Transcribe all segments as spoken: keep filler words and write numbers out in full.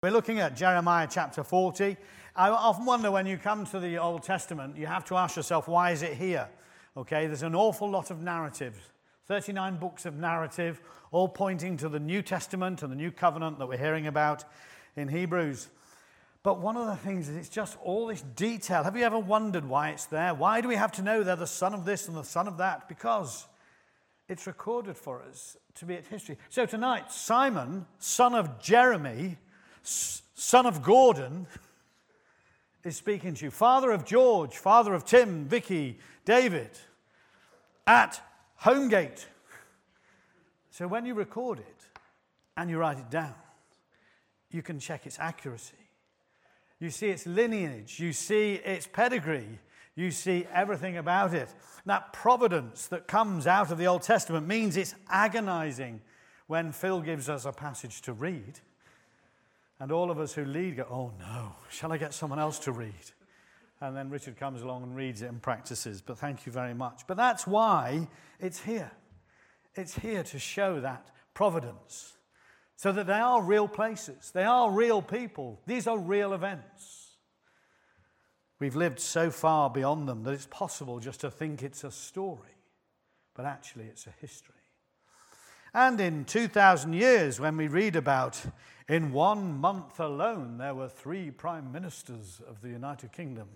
We're looking at Jeremiah chapter forty. I often wonder when you come to the Old Testament, you have to ask yourself, why is it here? Okay, there's an awful lot of narratives. thirty-nine books of narrative, all pointing to the New Testament and the New Covenant that we're hearing about in Hebrews. But one of the things is it's just all this detail. Have you ever wondered why it's there? Why do we have to know they're the son of this and the son of that? Because it's recorded for us to be at history. So tonight, Simon, son of Jeremy, son of Gordon, is speaking to you. Father of George, father of Tim, Vicky, David, at Homegate. So when you record it and you write it down, you can check its accuracy. You see its lineage. You see its pedigree. You see everything about it. That providence that comes out of the Old Testament means it's agonizing when Phil gives us a passage to read. And all of us who lead go, oh no, shall I get someone else to read? And then Richard comes along and reads it and practices. But thank you very much. But that's why it's here. It's here to show that providence. So that they are real places. They are real people. These are real events. We've lived so far beyond them that it's possible just to think it's a story. But actually it's a history. And in two thousand years, when we read about in one month alone, there were three prime ministers of the United Kingdom.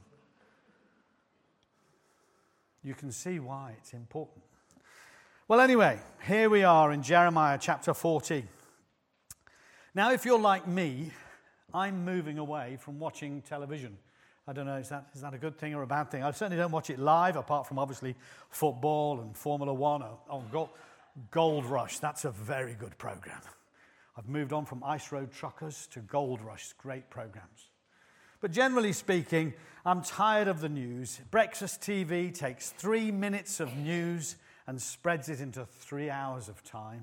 You can see why it's important. Well, anyway, here we are in Jeremiah chapter forty. Now, if you're like me, I'm moving away from watching television. I don't know, is that, is that a good thing or a bad thing? I certainly don't watch it live, apart from obviously football and Formula One. Oh, Gold, Gold Rush, that's a very good program. I've moved on from Ice Road Truckers to Gold Rush, great programs. But generally speaking, I'm tired of the news. Breakfast T V takes three minutes of news and spreads it into three hours of time.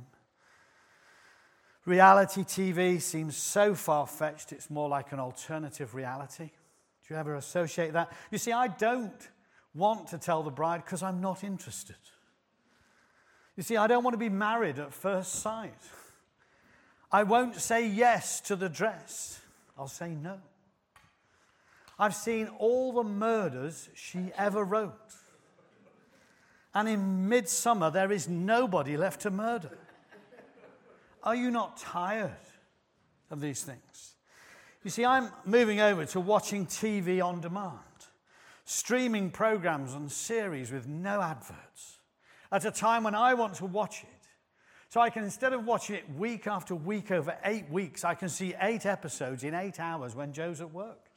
Reality T V seems so far-fetched, it's more like an alternative reality. Do you ever associate that? You see, I don't want to tell the bride because I'm not interested. You see, I don't want to be married at first sight. I won't say yes to the dress. I'll say no. I've seen all the murders she ever wrote. And in Midsummer, there is nobody left to murder. Are you not tired of these things? You see, I'm moving over to watching T V on demand, streaming programs and series with no adverts, at a time when I want to watch it. So I can, instead of watching it week after week over eight weeks, I can see eight episodes in eight hours when Joe's at work.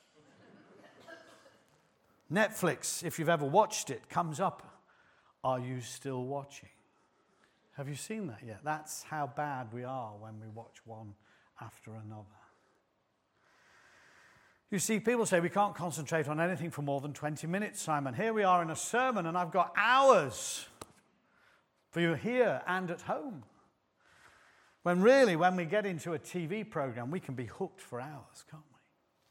Netflix, if you've ever watched it, comes up. Are you still watching? Have you seen that yet? That's how bad we are when we watch one after another. You see, people say we can't concentrate on anything for more than twenty minutes, Simon. Here we are in a sermon and I've got hours for you here and at home. When really, when we get into a T V program, we can be hooked for hours, can't we?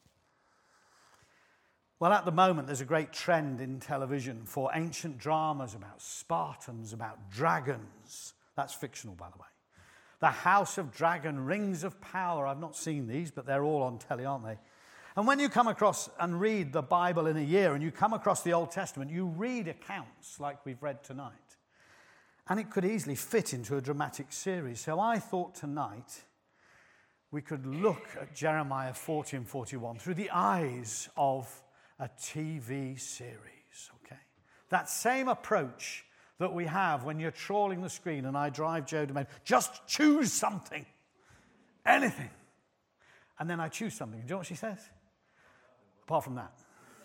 Well, at the moment, there's a great trend in television for ancient dramas about Spartans, about dragons. That's fictional, by the way. The House of Dragon, Rings of Power. I've not seen these, but they're all on telly, aren't they? And when you come across and read the Bible in a year, and you come across the Old Testament, you read accounts like we've read tonight. And it could easily fit into a dramatic series. So I thought tonight we could look at Jeremiah forty and forty-one through the eyes of a T V series, okay? That same approach that we have when you're trawling the screen and I drive Joe to make, just choose something, anything. And then I choose something. Do you know what she says? Apart from that.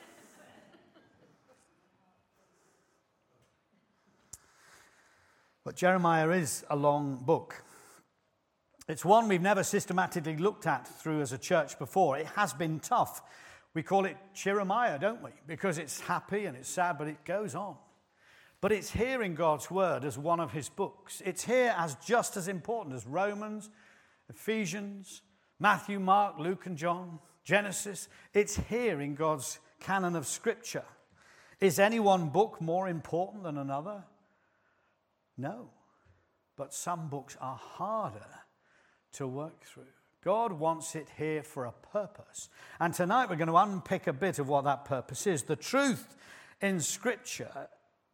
But Jeremiah is a long book. It's one we've never systematically looked at through as a church before. It has been tough. We call it Jeremiah, don't we? Because it's happy and it's sad, but it goes on. But it's here in God's Word as one of his books. It's here as just as important as Romans, Ephesians, Matthew, Mark, Luke, and John, Genesis. It's here in God's canon of Scripture. Is any one book more important than another? No. But some books are harder to work through. God wants it here for a purpose. And tonight we're going to unpick a bit of what that purpose is. The truth in Scripture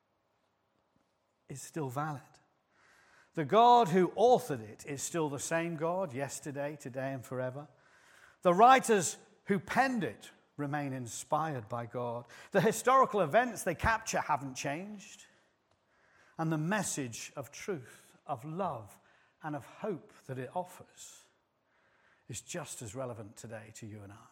is still valid. The God who authored it is still the same God, yesterday, today, and forever. The writers who penned it remain inspired by God. The historical events they capture haven't changed. And the message of truth, of love, and of hope that it offers is just as relevant today to you and I.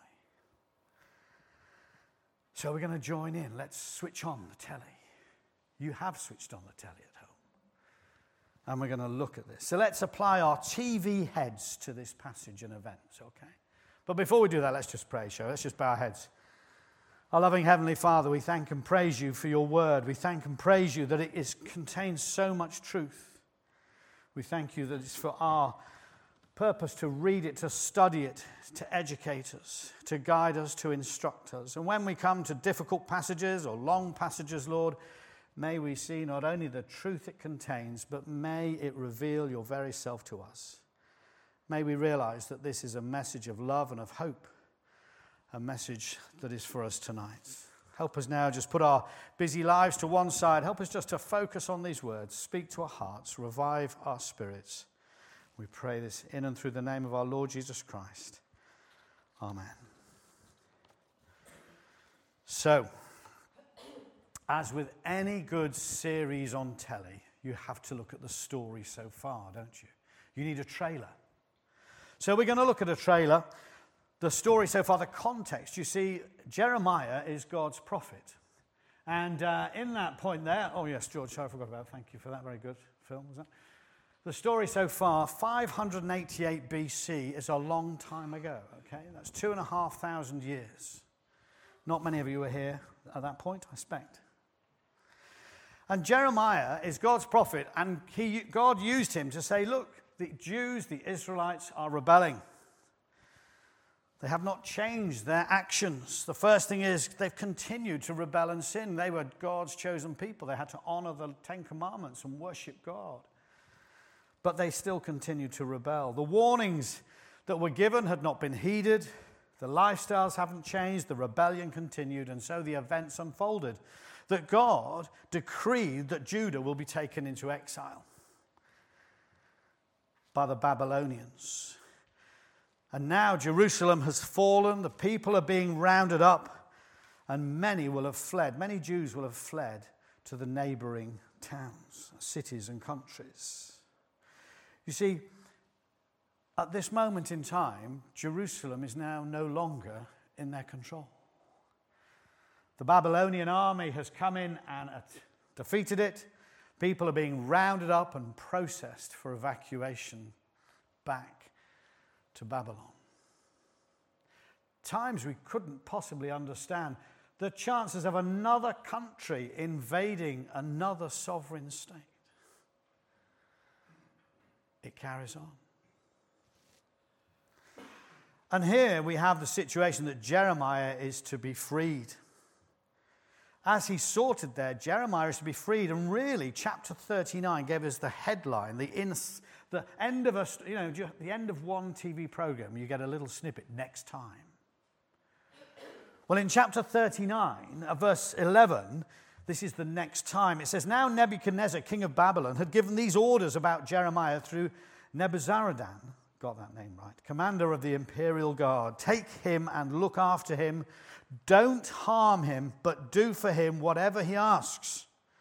So we're going to join in. Let's switch on the telly. You have switched on the telly at home. And we're going to look at this. So let's apply our T V heads to this passage and events, okay? But before we do that, let's just pray, shall we? Let's just bow our heads. Our loving Heavenly Father, we thank and praise you for your word. We thank and praise you that it is, contains so much truth. We thank you that it's for our purpose to read it, to study it, to educate us, to guide us, to instruct us. And when we come to difficult passages or long passages, Lord, may we see not only the truth it contains, but may it reveal your very self to us. May we realize that this is a message of love and of hope, a message that is for us tonight. Help us now just put our busy lives to one side. Help us just to focus on these words, speak to our hearts, revive our spirits. We pray this in and through the name of our Lord Jesus Christ. Amen. So, as with any good series on telly, you have to look at the story so far, don't you? You need a trailer. So we're going to look at a trailer. The story so far, the context. You see, Jeremiah is God's prophet. And uh, in that point there, oh yes, George, I forgot about, thank you for that, very good film, was that? The story so far, five hundred eighty-eight B C, is a long time ago, okay? That's two and a half thousand years. Not many of you were here at that point, I expect. And Jeremiah is God's prophet, and he, God used him to say, look, the Jews, the Israelites are rebelling. They have not changed their actions. The first thing is they've continued to rebel and sin. They were God's chosen people. They had to honor the Ten Commandments and worship God. But they still continued to rebel. The warnings that were given had not been heeded. The lifestyles haven't changed. The rebellion continued. And so the events unfolded that God decreed that Judah will be taken into exile by the Babylonians. And now Jerusalem has fallen. The people are being rounded up. And many will have fled. Many Jews will have fled to the neighboring towns, cities and countries. You see, at this moment in time, Jerusalem is now no longer in their control. The Babylonian army has come in and defeated it. People are being rounded up and processed for evacuation back to Babylon. Times we couldn't possibly understand the chances of another country invading another sovereign state. It carries on. And here we have the situation that Jeremiah is to be freed. As he sorted there, Jeremiah is to be freed. And really, chapter thirty-nine gave us the headline, the, ins- the end of a, you know, the end of one T V program. You get a little snippet next time. Well, in chapter thirty-nine, uh, verse eleven, this is the next time. It says, now Nebuchadnezzar, king of Babylon, had given these orders about Jeremiah through Nebuzaradan, got that name right, commander of the imperial guard. Take him and look after him. Don't harm him, but do for him whatever he asks.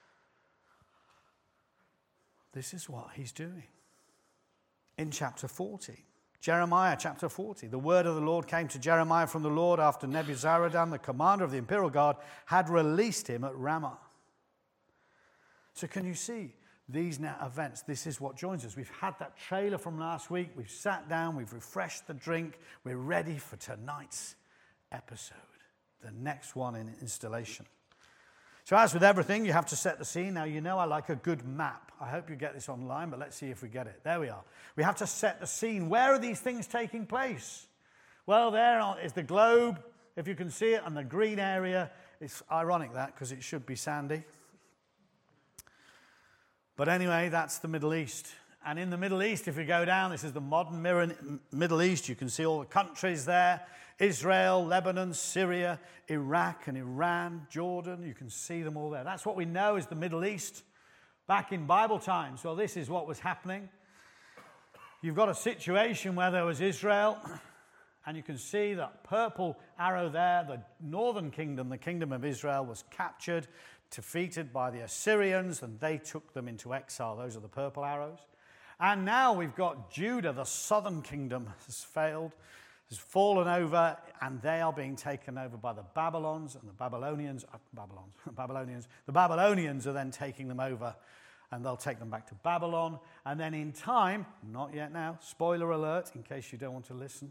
This is what he's doing. In chapter forty, Jeremiah chapter forty, the word of the Lord came to Jeremiah from the Lord after Nebuzaradan, the commander of the imperial guard, had released him at Ramah. So can you see these now events? This is what joins us. We've had that trailer from last week. We've sat down. We've refreshed the drink. We're ready for tonight's episode, the next one in installation. So as with everything, you have to set the scene. Now, you know I like a good map. I hope you get this online, but let's see if we get it. There we are. We have to set the scene. Where are these things taking place? Well, there is the globe, if you can see it, and the green area. It's ironic that, because it should be sandy. But anyway, that's the Middle East. And in the Middle East, if you go down, this is the modern Middle East. You can see all the countries there. Israel, Lebanon, Syria, Iraq and Iran, Jordan. You can see them all there. That's what we know as the Middle East back in Bible times. Well, this is what was happening. You've got a situation where there was Israel, and you can see that purple arrow there. The northern kingdom, the kingdom of Israel, was captured, defeated by the Assyrians, and they took them into exile. Those are the purple arrows. And now we've got Judah, the southern kingdom, has failed, has fallen over, and they are being taken over by the Babylons and the Babylonians. Uh, Babylons, Babylonians. The Babylonians are then taking them over, and they'll take them back to Babylon. And then in time, not yet now, spoiler alert, in case you don't want to listen,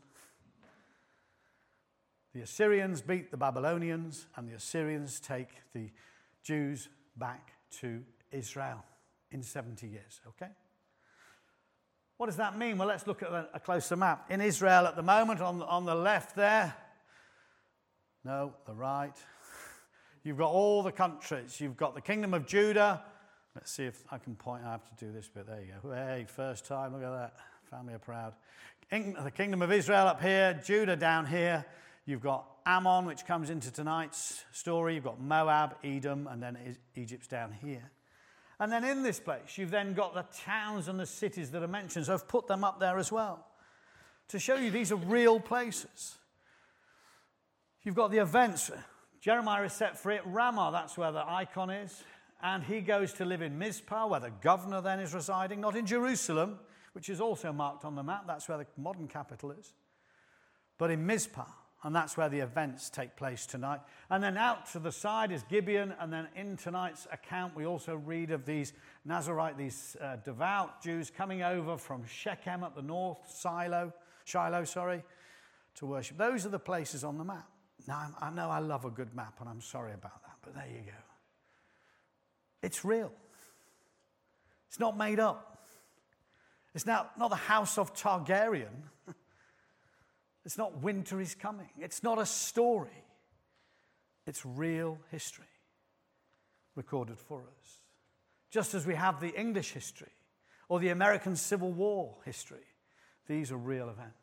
the Assyrians beat the Babylonians, and the Assyrians take the Jews back to Israel in seventy years, okay? What does that mean? Well, let's look at a closer map. In Israel at the moment, on the, on the left there, no, the right, you've got all the countries. You've got the kingdom of Judah. Let's see if I can point. I have to do this bit. There you go. Hey, first time. Look at that. Family are proud. The kingdom of Israel up here, Judah down here. You've got Ammon, which comes into tonight's story. You've got Moab, Edom, and then Egypt's down here. And then in this place, you've then got the towns and the cities that are mentioned. So I've put them up there as well to show you these are real places. You've got the events. Jeremiah is set free at Ramah. That's where the icon is. And he goes to live in Mizpah, where the governor then is residing. Not in Jerusalem, which is also marked on the map. That's where the modern capital is. But in Mizpah. And that's where the events take place tonight. And then out to the side is Gibeon. And then in tonight's account, we also read of these Nazarite, these uh, devout Jews coming over from Shechem at the north, Shiloh, Shiloh, sorry, to worship. Those are the places on the map. Now, I know I love a good map, and I'm sorry about that, but there you go. It's real. It's not made up. It's not, not the house of Targaryen. It's not winter is coming. It's not a story. It's real history recorded for us. Just as we have the English history or the American Civil War history, these are real events.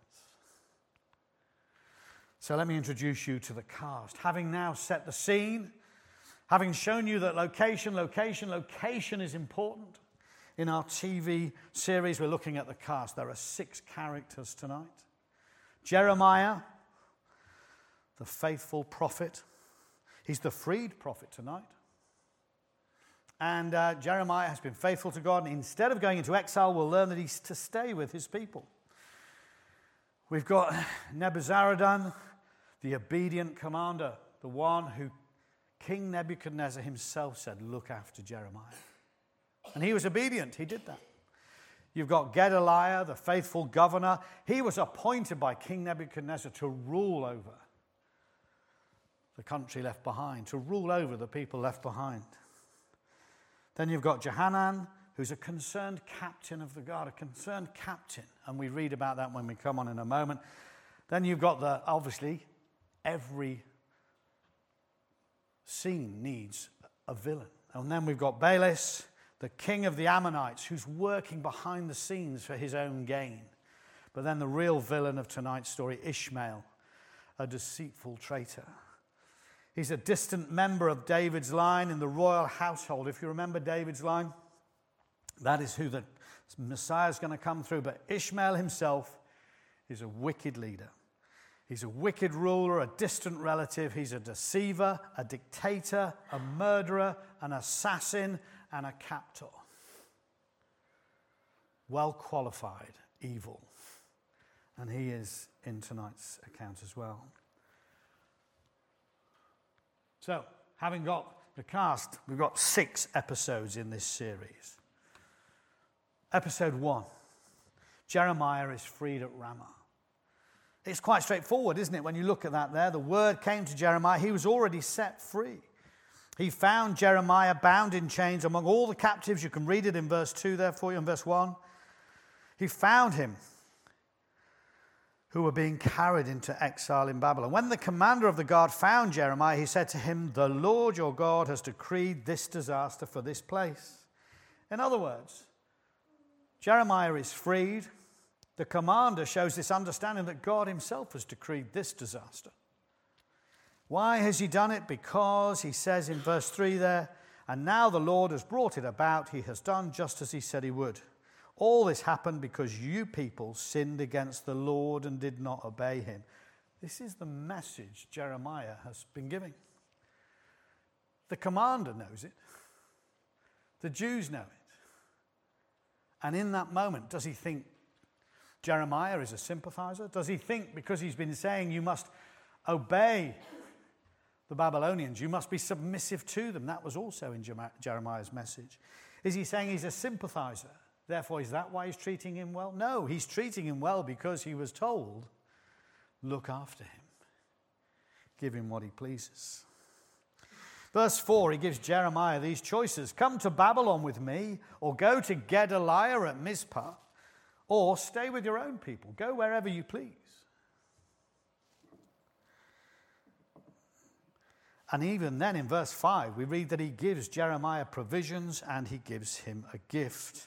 So let me introduce you to the cast. Having now set the scene, having shown you that location, location, location is important. In our T V series, we're looking at the cast. There are six characters tonight. Jeremiah, the faithful prophet. He's the freed prophet tonight. And uh, Jeremiah has been faithful to God. And instead of going into exile, we'll learn that he's to stay with his people. We've got Nebuzaradan, the obedient commander, the one who King Nebuchadnezzar himself said, look after Jeremiah. And he was obedient. He did that. You've got Gedaliah, the faithful governor. He was appointed by King Nebuchadnezzar to rule over the country left behind, to rule over the people left behind. Then you've got Johanan, who's a concerned captain of the guard, a concerned captain. And we read about that when we come on in a moment. Then you've got the, obviously, every scene needs a villain. And then we've got Baalis, the king of the Ammonites, who's working behind the scenes for his own gain. But then the real villain of tonight's story, Ishmael, a deceitful traitor. He's a distant member of David's line in the royal household. If you remember David's line, that is who the Messiah is going to come through. But Ishmael himself is a wicked leader. He's a wicked ruler, a distant relative. He's a deceiver, a dictator, a murderer, an assassin, and a captor. Well qualified evil. And he is in tonight's account as well. So, having got the cast, we've got six episodes in this series. Episode one, Jeremiah is freed at Ramah. It's quite straightforward, isn't it? When you look at that there, the word came to Jeremiah. He was already set free. He found Jeremiah bound in chains among all the captives. You can read it in verse two there for you, in verse one. He found him who were being carried into exile in Babylon. When the commander of the guard found Jeremiah, he said to him, the Lord your God has decreed this disaster for this place. In other words, Jeremiah is freed. The commander shows this understanding that God himself has decreed this disaster. Why has he done it? Because he says in verse three there, and now the Lord has brought it about. He has done just as he said he would. All this happened because you people sinned against the Lord and did not obey him. This is the message Jeremiah has been giving. The commander knows it. The Jews know it. And in that moment, does he think Jeremiah is a sympathizer? Does he think because he's been saying you must obey the Babylonians, you must be submissive to them? That was also in Jeremiah's message. Is he saying he's a sympathizer? Therefore, is that why he's treating him well? No, he's treating him well because he was told, look after him. Give him what he pleases. Verse four, he gives Jeremiah these choices. Come to Babylon with me, or go to Gedaliah at Mizpah, or stay with your own people. Go wherever you please. And even then in verse five, we read that he gives Jeremiah provisions and he gives him a gift.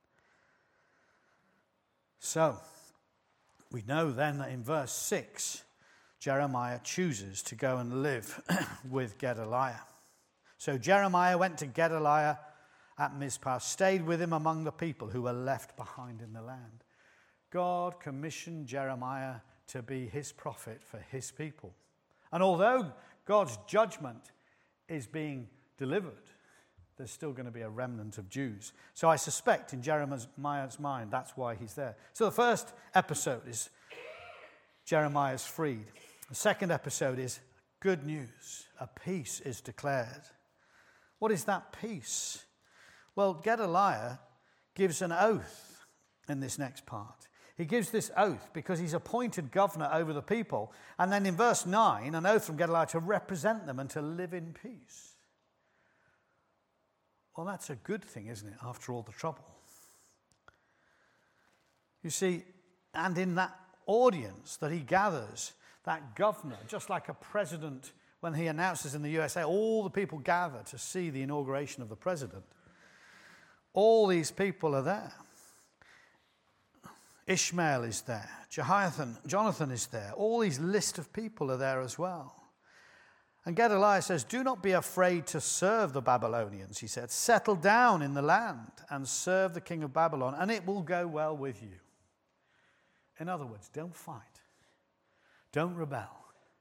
So, we know then that in verse six, Jeremiah chooses to go and live with Gedaliah. So Jeremiah went to Gedaliah at Mizpah, stayed with him among the people who were left behind in the land. God commissioned Jeremiah to be his prophet for his people. And although God's judgment is being delivered, there's still going to be a remnant of Jews. So I suspect in Jeremiah's mind, that's why he's there. So the first episode is Jeremiah's freed. The second episode is good news. A peace is declared. What is that peace? Well, Gedaliah gives an oath in this next part. He gives this oath because he's appointed governor over the people. And then in verse nine, an oath from Gedaliah to represent them and to live in peace. Well, that's a good thing, isn't it, after all the trouble? You see, and in that audience that he gathers, that governor, just like a president, when he announces in the U S A, all the people gather to see the inauguration of the president. All these people are there. Ishmael is there. Jehoiakim, Jonathan is there. All these list of people are there as well. And Gedaliah says, do not be afraid to serve the Babylonians, he said. Settle down in the land and serve the king of Babylon, and it will go well with you. In other words, don't fight. Don't rebel.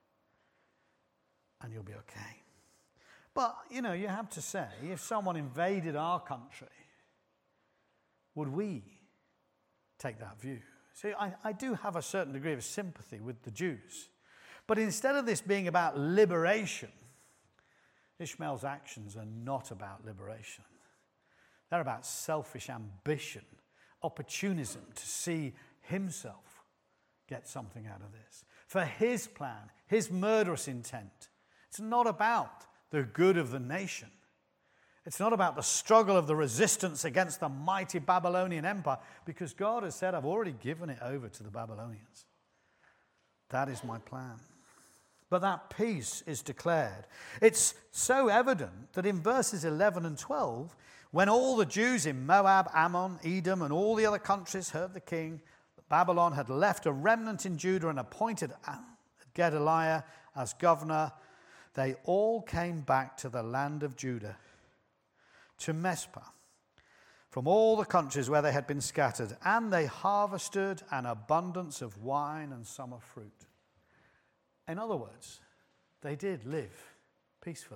And you'll be okay. But, you know, you have to say, if someone invaded our country, would we take that view? See, I, I do have a certain degree of sympathy with the Jews. But instead of this being about liberation, Ishmael's actions are not about liberation. They're about selfish ambition, opportunism to see himself get something out of this. For his plan, his murderous intent. It's not about the good of the nation. It's not about the struggle of the resistance against the mighty Babylonian Empire, because God has said, I've already given it over to the Babylonians. That is my plan. But that peace is declared. It's so evident that in verses eleven and twelve, when all the Jews in Moab, Ammon, Edom, and all the other countries heard the king, that Babylon had left a remnant in Judah and appointed Gedaliah as governor, they all came back to the land of Judah, to Mizpah, from all the countries where they had been scattered, and they harvested an abundance of wine and summer fruit. In other words, they did live peacefully.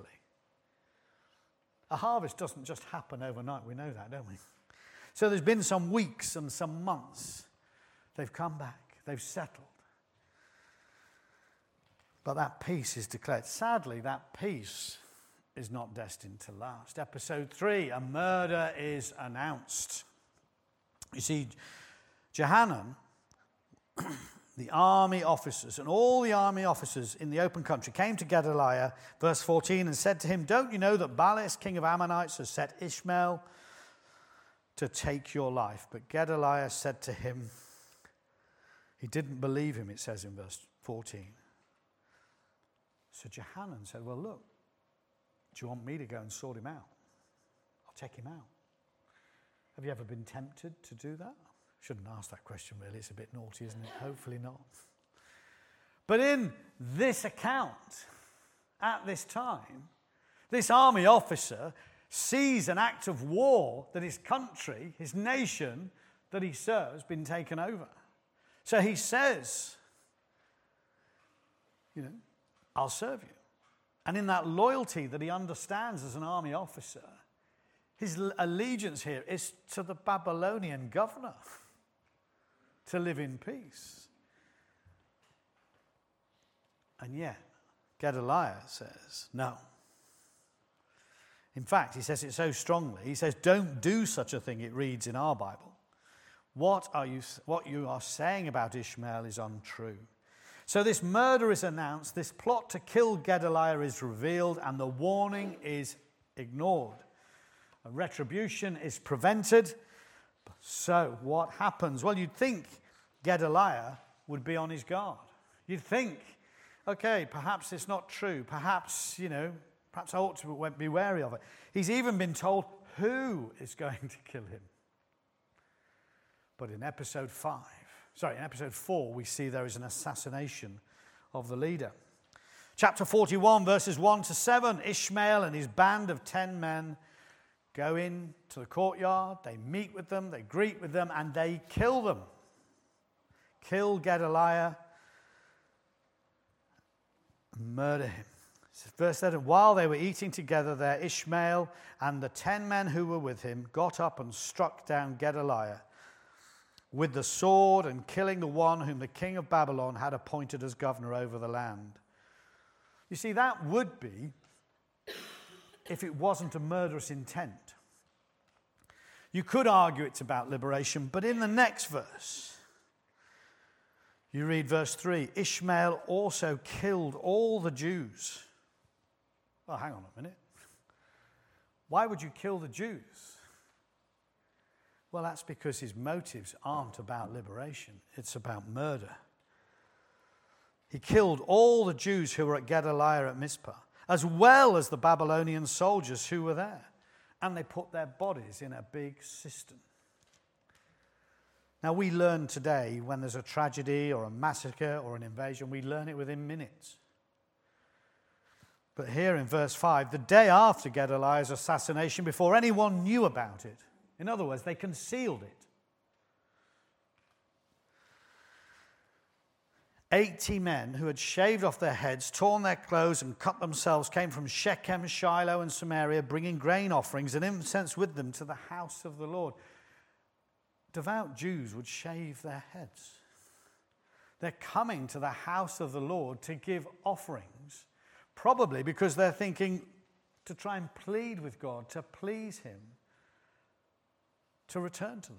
A harvest doesn't just happen overnight. We know that, don't we? So there's been some weeks and some months. They've come back. They've settled. But that peace is declared. Sadly, that peace is not destined to last. Episode three, a murder is announced. You see, Johanan, the army officers, and all the army officers in the open country came to Gedaliah, verse fourteen, and said to him, don't you know that Baalis, king of Ammonites, has set Ishmael to take your life? But Gedaliah said to him, he didn't believe him, it says in verse fourteen. So Johanan said, well, look, do you want me to go and sort him out? I'll take him out. Have you ever been tempted to do that? Shouldn't ask that question really, it's a bit naughty, isn't it? Hopefully not. But in this account, at this time, this army officer sees an act of war that his country, his nation that he serves, been taken over. So he says, you know, I'll serve you. And in that loyalty that he understands as an army officer, his allegiance here is to the Babylonian governor to live in peace. And yet, Gedaliah says, no. In fact, he says it so strongly. He says, don't do such a thing, it reads in our Bible. What are you, what you are saying about Ishmael is untrue. So this murder is announced, this plot to kill Gedaliah is revealed, and the warning is ignored. A retribution is prevented. So what happens? Well, you'd think Gedaliah would be on his guard. You'd think, okay, perhaps it's not true. Perhaps, you know, perhaps I ought to be wary of it. He's even been told who is going to kill him. But in episode five, sorry, in episode four, we see there is an assassination of the leader. Chapter forty-one, verses one to seven, Ishmael and his band of ten men go in to the courtyard, they meet with them, they greet with them, and they kill them. Kill Gedaliah, murder him. Verse seven, while they were eating together there, Ishmael and the ten men who were with him got up and struck down Gedaliah with the sword, and killing the one whom the king of Babylon had appointed as governor over the land. You see, that would be if it wasn't a murderous intent. You could argue it's about liberation, but in the next verse, you read verse three, Ishmael also killed all the Jews. Well, hang on a minute. Why would you kill the Jews? Well, that's because his motives aren't about liberation. It's about murder. He killed all the Jews who were at Gedaliah at Mizpah, as well as the Babylonian soldiers who were there. And they put their bodies in a big cistern. Now, we learn today when there's a tragedy or a massacre or an invasion, we learn it within minutes. But here in verse five, the day after Gedaliah's assassination, before anyone knew about it, in other words, they concealed it. Eighty men who had shaved off their heads, torn their clothes, and cut themselves came from Shechem, Shiloh, and Samaria, bringing grain offerings and incense with them to the house of the Lord. Devout Jews would shave their heads. They're coming to the house of the Lord to give offerings, probably because they're thinking to try and plead with God, to please him, to return to them.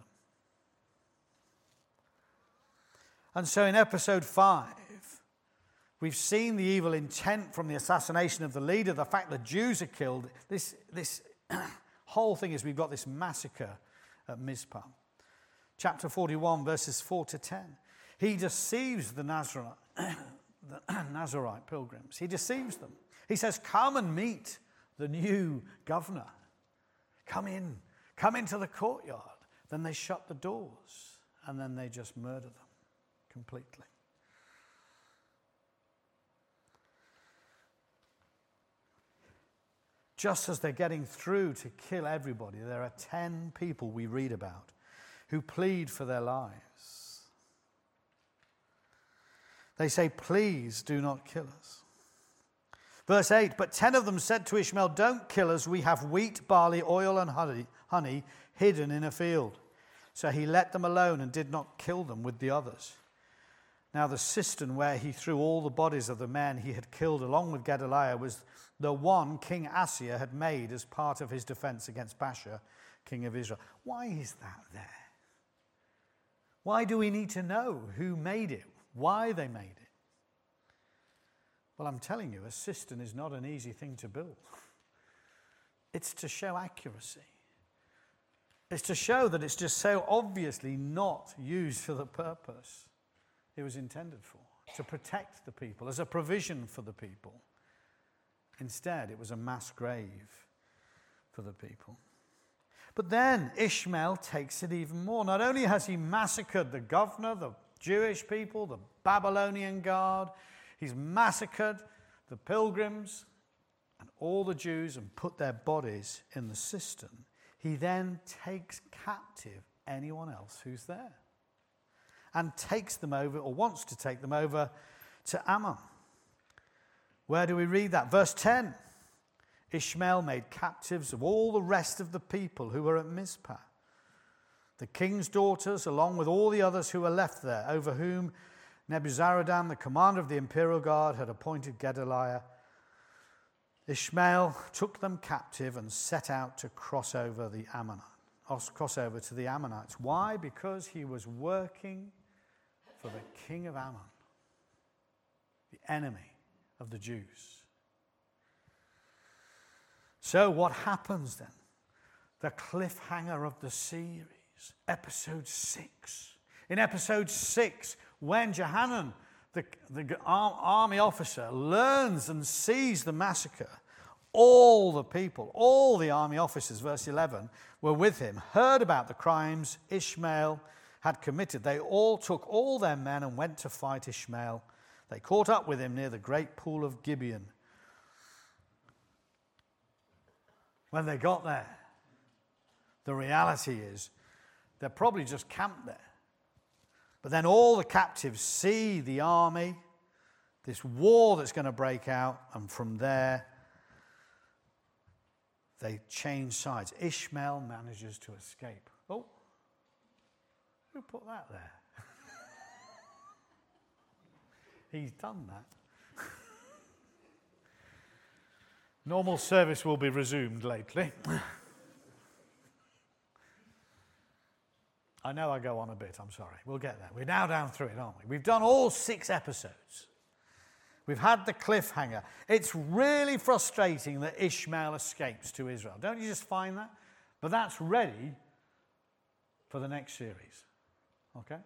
And so in episode five, we've seen the evil intent from the assassination of the leader, the fact that Jews are killed. This, this whole thing is we've got this massacre at Mizpah. Chapter forty-one, verses four to ten. He deceives the Nazarite, the Nazarite pilgrims. He deceives them. He says, come and meet the new governor. Come in. Come into the courtyard. Then they shut the doors and then they just murder them completely. Just as they're getting through to kill everybody, there are ten people we read about who plead for their lives. They say, please do not kill us. Verse eight, but ten of them said to Ishmael, don't kill us, we have wheat, barley, oil, and honey, honey hidden in a field. So he let them alone and did not kill them with the others. Now the cistern where he threw all the bodies of the men he had killed along with Gedaliah was the one King Assyria had made as part of his defense against Baasha, king of Israel. Why is that there? Why do we need to know who made it? Why they made it? Well, I'm telling you, a cistern is not an easy thing to build. It's to show accuracy. It's to show that it's just so obviously not used for the purpose it was intended for, to protect the people, as a provision for the people. Instead, it was a mass grave for the people. But then Ishmael takes it even more. Not only has he massacred the governor, the Jewish people, the Babylonian guard, he's massacred the pilgrims and all the Jews and put their bodies in the cistern. He then takes captive anyone else who's there and takes them over, or wants to take them over, to Ammon. Where do we read that? Verse ten. Ishmael made captives of all the rest of the people who were at Mizpah, the king's daughters, along with all the others who were left there, over whom Nebuzaradan, the commander of the imperial guard, had appointed Gedaliah. Ishmael took them captive and set out to cross over the Ammonites, cross over to the Ammonites. Why? Because he was working for the king of Ammon, the enemy of the Jews. So what happens then? The cliffhanger of the series, episode six. In episode six, when Johanan, the, the army officer, learns and sees the massacre, all the people, all the army officers, verse eleven, were with him, heard about the crimes Ishmael had committed. They all took all their men and went to fight Ishmael. They caught up with him near the great pool of Gibeon. When they got there, the reality is they're probably just camped there. But then all the captives see the army, this war that's going to break out, and from there they change sides. Ishmael manages to escape. Oh, who put that there? He's done that. Normal service will be resumed lately. I know I go on a bit, I'm sorry. We'll get there. We're now down through it, aren't we? We've done all six episodes. We've had the cliffhanger. It's really frustrating that Ishmael escapes to Israel. Don't you just find that? But that's ready for the next series. Okay?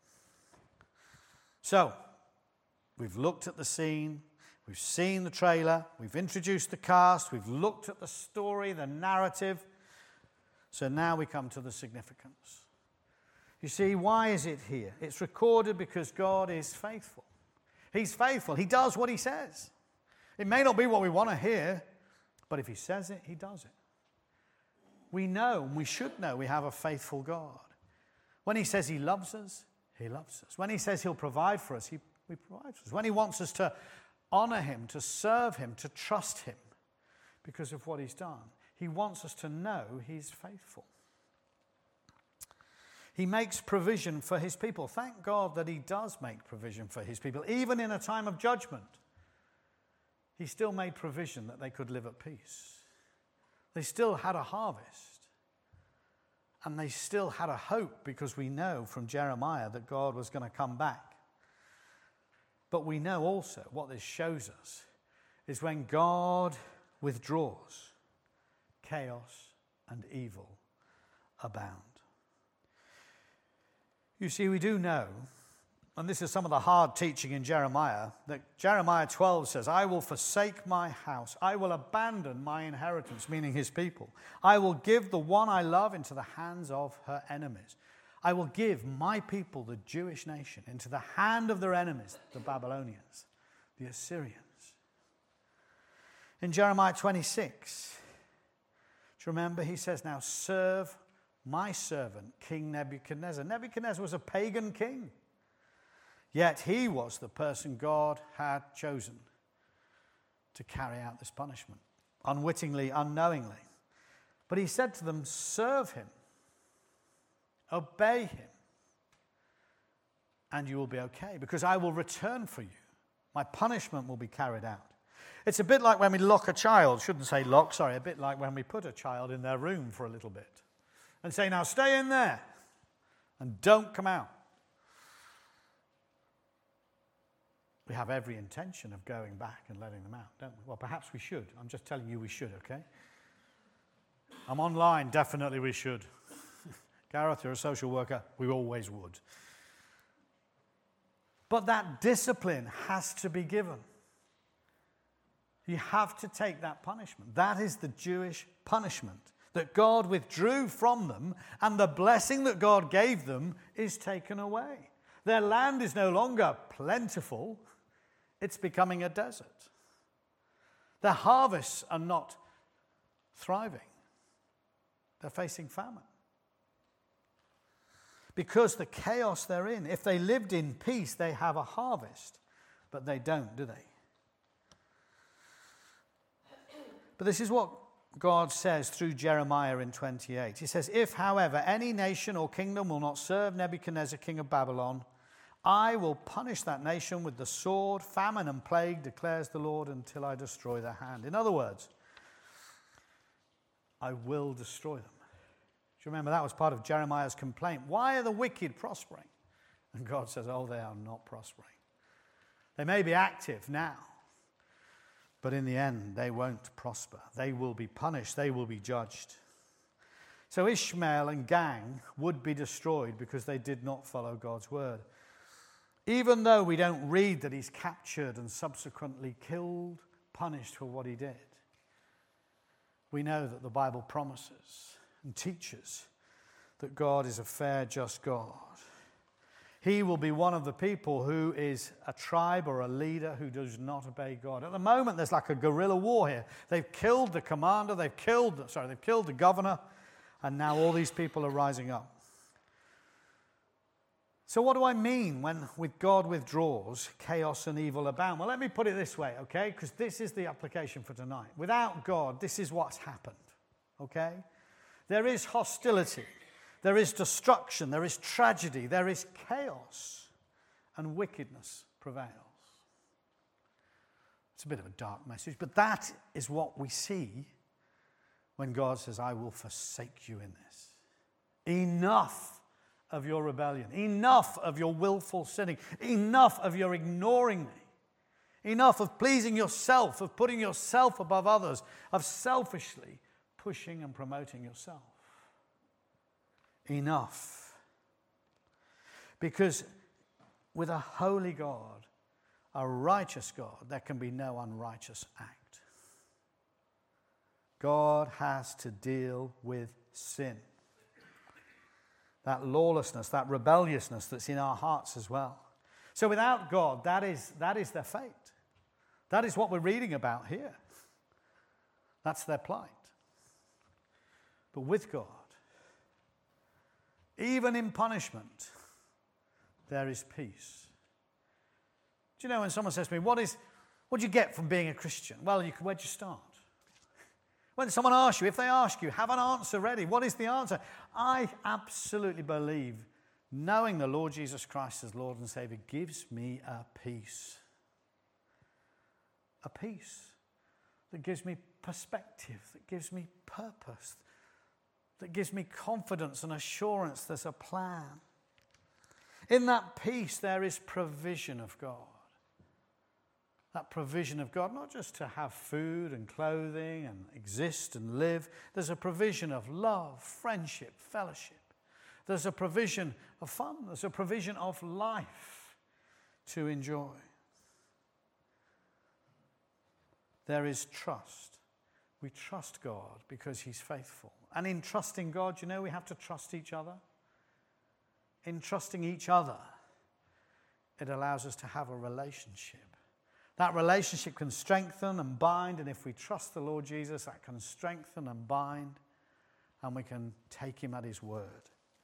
So, we've looked at the scene. We've seen the trailer. We've introduced the cast. We've looked at the story, the narrative. So now we come to the significance. You see, why is it here? It's recorded because God is faithful. He's faithful. He does what he says. It may not be what we want to hear, but if he says it, he does it. We know, and we should know, we have a faithful God. When he says he loves us, he loves us. When he says he'll provide for us, he, he provides for us. When he wants us to honor him, to serve him, to trust him because of what he's done, he wants us to know he's faithful. He makes provision for his people. Thank God that he does make provision for his people. Even in a time of judgment, he still made provision that they could live at peace. They still had a harvest. And they still had a hope, because we know from Jeremiah that God was going to come back. But we know also what this shows us is when God withdraws, chaos and evil abound. You see, we do know, and this is some of the hard teaching in Jeremiah, that Jeremiah twelve says, I will forsake my house. I will abandon my inheritance, meaning his people. I will give the one I love into the hands of her enemies. I will give my people, the Jewish nation, into the hand of their enemies, the Babylonians, the Assyrians. In Jeremiah twenty-six, do you remember? He says, now serve my servant, King Nebuchadnezzar. Nebuchadnezzar was a pagan king. Yet he was the person God had chosen to carry out this punishment, unwittingly, unknowingly. But he said to them, serve him, obey him, and you will be okay, because I will return for you. My punishment will be carried out. It's a bit like when we lock a child, shouldn't say lock, sorry, a bit like when we put a child in their room for a little bit and say, now stay in there and don't come out. We have every intention of going back and letting them out, don't we? Well, perhaps we should. I'm just telling you we should, okay? I'm online, definitely we should. Gareth, you're a social worker. We always would. But that discipline has to be given. You have to take that punishment. That is the Jewish punishment that God withdrew from them, and the blessing that God gave them is taken away. Their land is no longer plentiful, it's becoming a desert. Their harvests are not thriving. They're facing famine. Because the chaos they're in, if they lived in peace, they have a harvest, but they don't, do they? But this is what God says through Jeremiah in twenty-eight. He says, if, however, any nation or kingdom will not serve Nebuchadnezzar, king of Babylon, I will punish that nation with the sword, famine, and plague, declares the Lord, until I destroy their hand. In other words, I will destroy them. Do you remember that was part of Jeremiah's complaint? Why are the wicked prospering? And God says, oh, they are not prospering. They may be active now, but in the end, they won't prosper. They will be punished. They will be judged. So Ishmael and gang would be destroyed because they did not follow God's word. Even though we don't read that he's captured and subsequently killed, punished for what he did, we know that the Bible promises and teaches that God is a fair, just God. He will be one of the people who is a tribe or a leader who does not obey God. At the moment, there's like a guerrilla war here. They've killed the commander, they've killed, sorry, they've killed the governor, and now all these people are rising up. So what do I mean when with God withdraws, chaos and evil abound? Well, let me put it this way, okay? Because this is the application for tonight. Without God, this is what's happened, okay? There is hostility. There is destruction. There is tragedy. There is chaos. And wickedness prevails. It's a bit of a dark message, but that is what we see when God says, I will forsake you in this. Enough of your rebellion, enough of your willful sinning, enough of your ignoring me, enough of pleasing yourself, of putting yourself above others, of selfishly pushing and promoting yourself. Enough. Because with a holy God, a righteous God, there can be no unrighteous act. God has to deal with sin. That lawlessness, that rebelliousness that's in our hearts as well. So without God, that is, that is their fate. That is what we're reading about here. That's their plight. But with God, even in punishment, there is peace. Do you know when someone says to me, what is, what do you get from being a Christian? Well, you, where'd you start? When someone asks you, if they ask you, have an answer ready. What is the answer? I absolutely believe knowing the Lord Jesus Christ as Lord and Savior gives me a peace. A peace that gives me perspective, that gives me purpose, that gives me confidence and assurance there's a plan. In that peace, there is provision of God. That provision of God, not just to have food and clothing and exist and live. There's a provision of love, friendship, fellowship. There's a provision of fun. There's a provision of life to enjoy. There is trust. We trust God because he's faithful. And in trusting God, you know, we have to trust each other. In trusting each other, it allows us to have a relationship. That relationship can strengthen and bind, and if we trust the Lord Jesus, that can strengthen and bind, and we can take him at his word.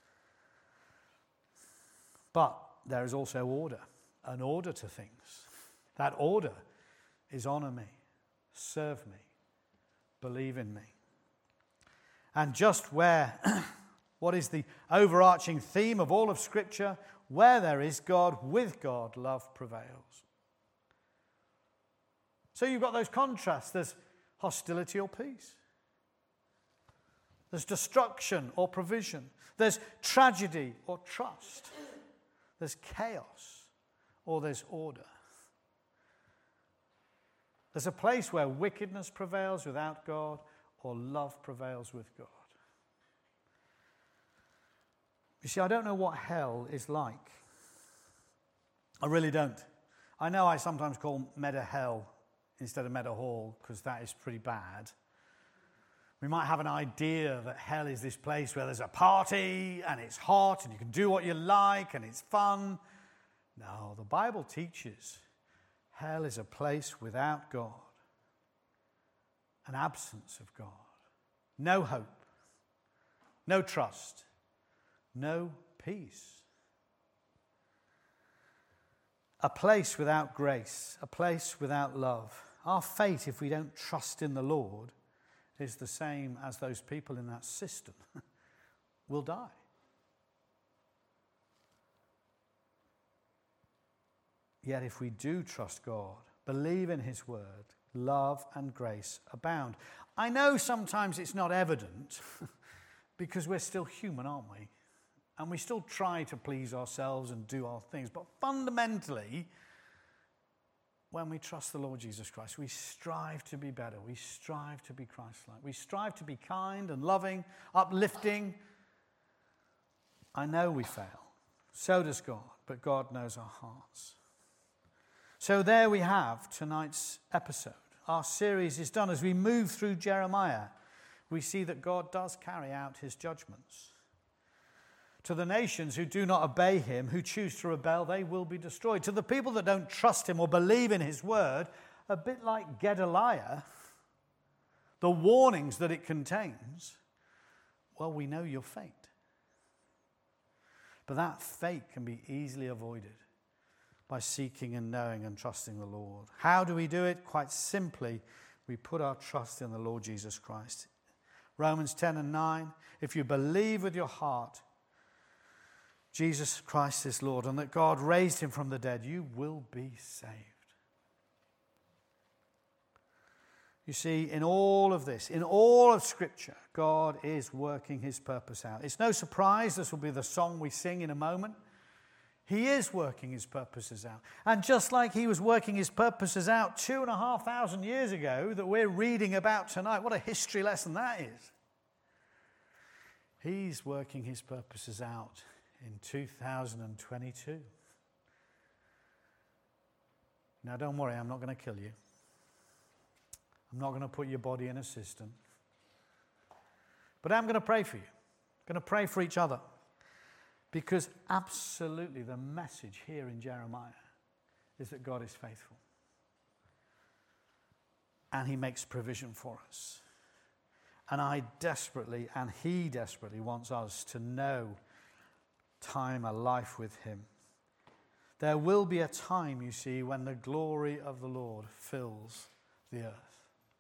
But there is also order, an order to things. That order is honor me, serve me, believe in me. And just where, what is the overarching theme of all of Scripture? Where there is God, with God, love prevails. So you've got those contrasts. There's hostility or peace. There's destruction or provision. There's tragedy or trust. There's chaos or there's order. There's a place where wickedness prevails without God or love prevails with God. You see, I don't know what hell is like. I really don't. I know I sometimes call Meadow hell instead of Meadow Hall because that is pretty bad. We might have an idea that hell is this place where there's a party and it's hot and you can do what you like and it's fun. No, the Bible teaches hell is a place without God, an absence of God, no hope, no trust, no peace. A place without grace, a place without love. Our fate, if we don't trust in the Lord, is the same as those people in that system. We'll die. Yet if we do trust God, believe in his word, love and grace abound. I know sometimes it's not evident because we're still human, aren't we? And we still try to please ourselves and do our things. But fundamentally, when we trust the Lord Jesus Christ, we strive to be better. We strive to be Christ-like. We strive to be kind and loving, uplifting. I know we fail. So does God. But God knows our hearts. So there we have tonight's episode. Our series is done. As we move through Jeremiah, we see that God does carry out his judgments. To the nations who do not obey him, who choose to rebel, they will be destroyed. To the people that don't trust him or believe in his word, a bit like Gedaliah, the warnings that it contains, well, we know your fate. But that fate can be easily avoided by seeking and knowing and trusting the Lord. How do we do it? Quite simply, we put our trust in the Lord Jesus Christ. Romans ten and nine, if you believe with your heart Jesus Christ is Lord, and that God raised him from the dead, you will be saved. You see, in all of this, in all of Scripture, God is working his purpose out. It's no surprise this will be the song we sing in a moment. He is working his purposes out. And just like he was working his purposes out two and a half thousand years ago that we're reading about tonight, what a history lesson that is. He's working his purposes out in two thousand twenty-two. Now don't worry, I'm not going to kill you. I'm not going to put your body in a cistern. But I'm going to pray for you. I'm going to pray for each other. Because absolutely the message here in Jeremiah is that God is faithful. And he makes provision for us. And I desperately, and he desperately wants us to know time, a life with him. There will be a time, you see, when the glory of the Lord fills the earth.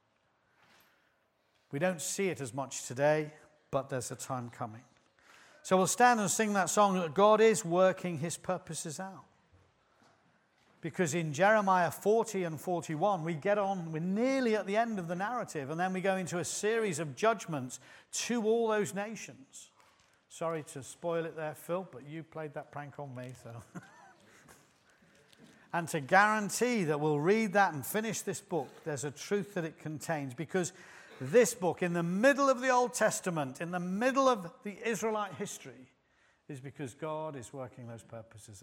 We don't see it as much today, but there's a time coming. So we'll stand and sing that song that God is working his purposes out. Because in Jeremiah forty and forty-one, we get on, we're nearly at the end of the narrative, and then we go into a series of judgments to all those nations. Sorry to spoil it there, Phil, but you played that prank on me, so. And to guarantee that we'll read that and finish this book, there's a truth that it contains. Because this book, in the middle of the Old Testament, in the middle of the Israelite history, is because God is working those purposes